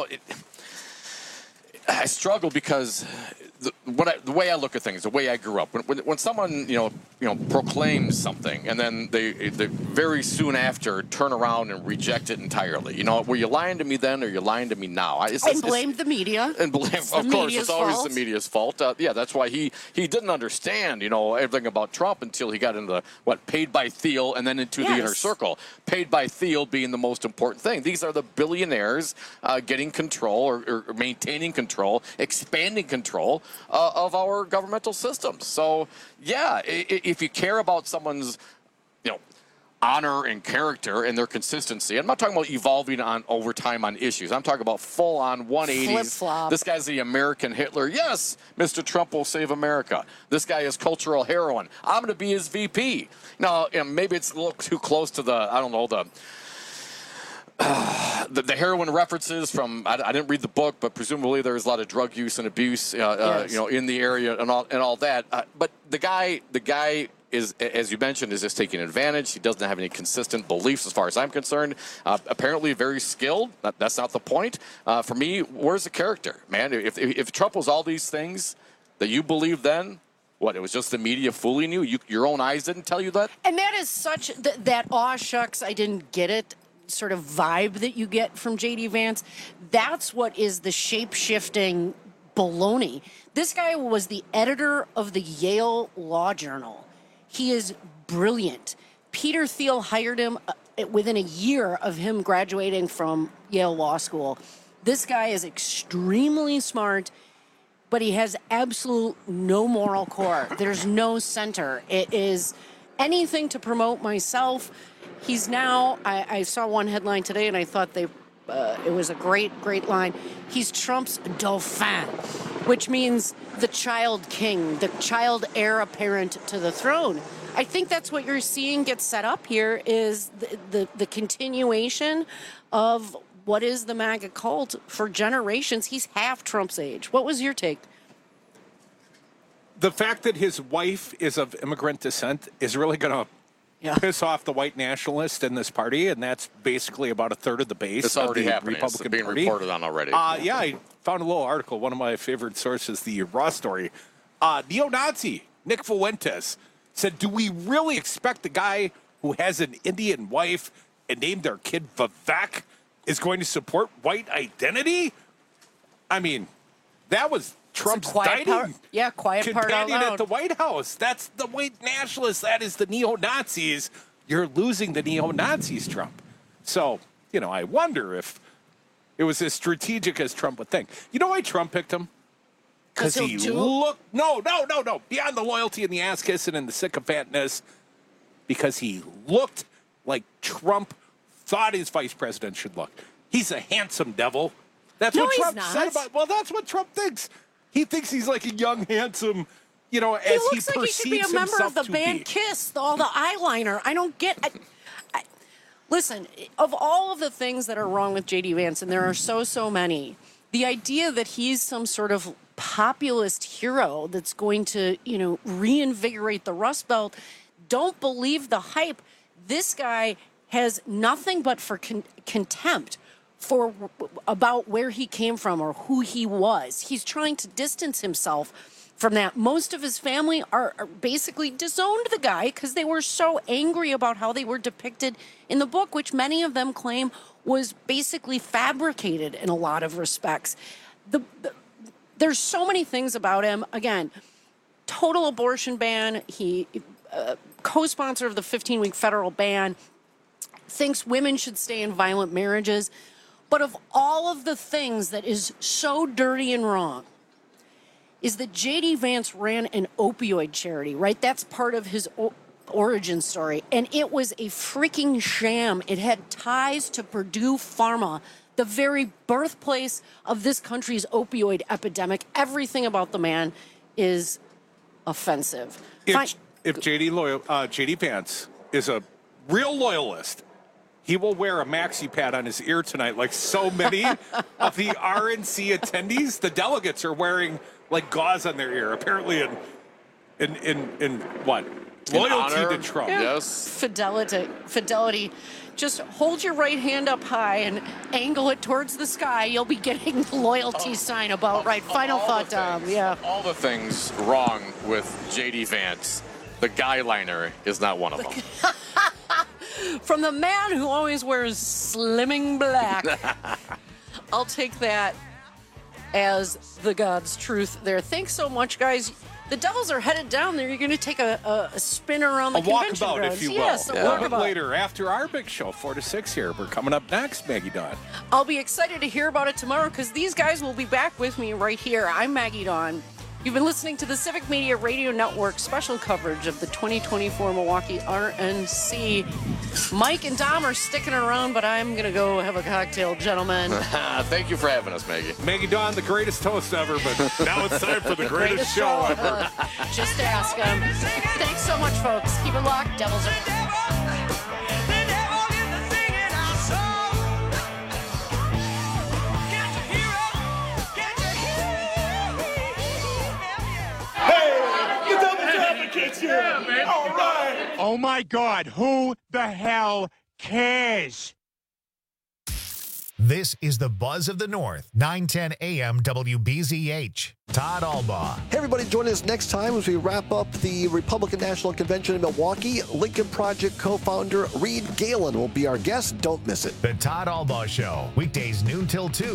struggle because the way I look at things, the way I grew up, when someone proclaims something and then they very soon after turn around and reject it entirely. Were you lying to me then, or you're lying to me now? I blamed the media. And blame, of course, it's always the media's fault. That's why he didn't understand everything about Trump until he got into paid by Thiel and then into the inner circle. Paid by Thiel being the most important thing. These are the billionaires getting control or maintaining control, expanding control of our governmental systems. So, if you care about someone's, honor and character and their consistency, I'm not talking about evolving over time on issues. I'm talking about full-on 180s. Flip-flop. This guy's the American Hitler. Yes, Mr. Trump will save America. This guy is cultural heroin. I'm going to be his VP. Now, maybe it's a little too close to the The heroin references from I didn't read the book, but presumably there was a lot of drug use and abuse, Yes. in the area and all that. But the guy is, as you mentioned, is just taking advantage. He doesn't have any consistent beliefs, as far as I'm concerned. Apparently, very skilled. That's not the point. For me, where's the character, man? If Trump was all these things that you believed then. What, it was just the media fooling you? Your own eyes didn't tell you that? And that is such that aw shucks, I didn't get it sort of vibe that you get from J.D. Vance. That's what is the shape-shifting baloney. This guy was the editor of the Yale Law Journal. He is brilliant. Peter Thiel hired him within a year of him graduating from Yale Law School. This guy is extremely smart, but he has absolute no moral core. There's no center. It is anything to promote myself. He's now, I saw one headline today and I thought it was a great line. He's Trump's dauphin, which means the child king, the child heir apparent to the throne. I think that's what you're seeing get set up here is the continuation of what is the MAGA cult for generations. He's half Trump's age. What was your take? The fact that his wife is of immigrant descent is really going to piss off the white nationalists in this party, and that's basically about a third of the base. It's already of the happening. Republican It's being Party. reported on already. Yeah, I found a little article. One of my favorite sources, the Raw story. Neo-Nazi Nick Fuentes said, "Do we really expect the guy who has an Indian wife and named their kid Vivek is going to support white identity?" I mean, that was Trump's quiet dining part out companion loud. at the White House. That's the white nationalists. That is the neo-Nazis. You're losing the neo-Nazis, Trump. So, I wonder if it was as strategic as Trump would think. You know why Trump picked him? Because he looked... No. Beyond the loyalty and the ass-kissing and the sycophantness, because he looked like Trump thought his vice president should look. He's a handsome devil. That's what Trump said about... Well, that's what Trump thinks. He thinks he's like a young, handsome, as he looks like he should be a member himself of the to band be. Kiss, all the eyeliner. I don't get... Listen, of all of the things that are wrong with J.D. Vance, and there are so many, the idea that he's some sort of populist hero that's going to, reinvigorate the Rust Belt, don't believe the hype. This guy has nothing but for contempt about where he came from or who he was. He's trying to distance himself from that. Most of his family are basically disowned the guy because they were so angry about how they were depicted in the book, which many of them claim was basically fabricated in a lot of respects. There's so many things about him. Again, total abortion ban. He co-sponsor of the 15-week federal ban. Thinks women should stay in violent marriages. But of all of the things that is so dirty and wrong is that J.D. Vance ran an opioid charity, right? That's part of his origin story. And it was a freaking sham. It had ties to Purdue Pharma, the very birthplace of this country's opioid epidemic. Everything about the man is offensive. If J.D. Vance is a real loyalist, he will wear a maxi pad on his ear tonight, like so many of the RNC attendees. The delegates are wearing like gauze on their ear, apparently in what? Loyalty to Trump. Yeah. Yes. Fidelity. Just hold your right hand up high and angle it towards the sky. You'll be getting the loyalty sign about right. Final thought, Dom. Yeah. All the things wrong with J.D. Vance, the guy liner is not one of them. From the man who always wears slimming black. I'll take that as the God's truth there. Thanks so much, guys. The Devils are headed down there. You're going to take a spin around the convention walkabout, grounds. if you will. Yes, a walkabout. Later, after our big show, 4 to 6 here. We're coming up next, Maggie Dawn. I'll be excited to hear about it tomorrow because these guys will be back with me right here. I'm Maggie Dawn. You've been listening to the Civic Media Radio Network special coverage of the 2024 Milwaukee RNC. Mike and Dom are sticking around, but I'm going to go have a cocktail, gentlemen. Thank you for having us, Maggie. Maggie Dawn, the greatest host ever, but now it's time for the greatest show ever. Just ask them. Thanks so much, folks. Keep it locked. Devils are... Oh my God, who the hell cares? This is the Buzz of the North, 910 AM WBZH. Todd Albaugh. Hey, everybody, join us next time as we wrap up the Republican National Convention in Milwaukee. Lincoln Project co-founder Reed Galen will be our guest. Don't miss it. The Todd Albaugh Show, weekdays noon till 2.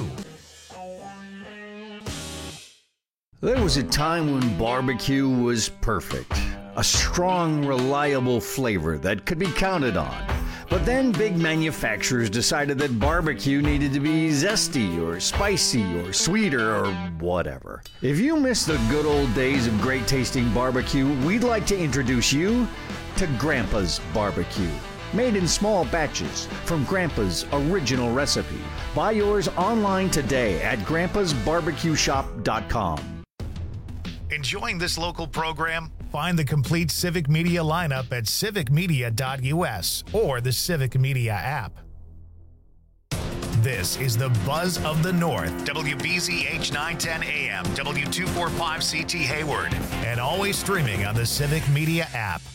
There was a time when barbecue was perfect. A strong, reliable flavor that could be counted on. But then big manufacturers decided that barbecue needed to be zesty or spicy or sweeter or whatever. If you miss the good old days of great tasting barbecue, we'd like to introduce you to Grandpa's Barbecue. Made in small batches from Grandpa's original recipe. Buy yours online today at grandpasbarbecueshop.com. Enjoying this local program? Find the complete Civic Media lineup at civicmedia.us or the Civic Media app. This is the Buzz of the North, WBZH 910 AM, W245CT Hayward, and always streaming on the Civic Media app.